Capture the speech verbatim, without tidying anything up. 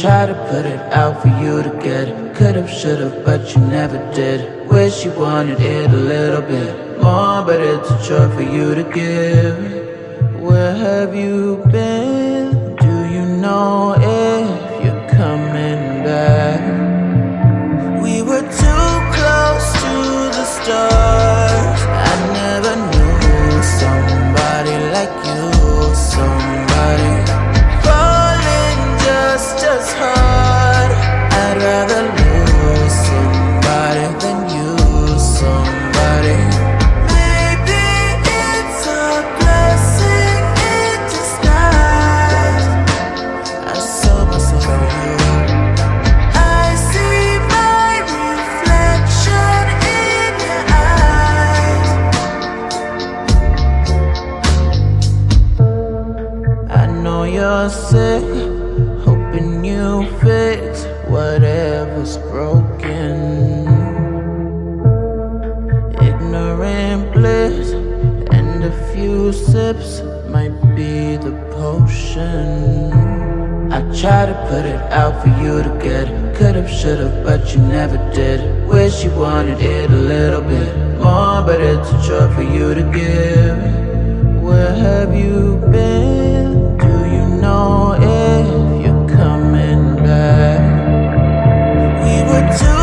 try to put it out for you to get. Could've, should've, but you never did. Wish you wanted it a little bit more, but it's a chore for you to give. Where have you been? Do you know if you're coming back? We were too close to the stars. I never knew somebody like you. Somebody falling just as hard. I'd rather lose somebody than you, somebody. Maybe it's a blessing in disguise. I saw myself in you. I see my reflection in your eyes. I know you're sick, hoping you fix whatever's broken. Ignorant bliss, and a few sips might be the potion. I try to put it out for you to get. Could've, should've, but you never did. Wish you wanted it a little bit more, but it's a chore for you to give. Where have you been? Do you know if you're coming back? We were too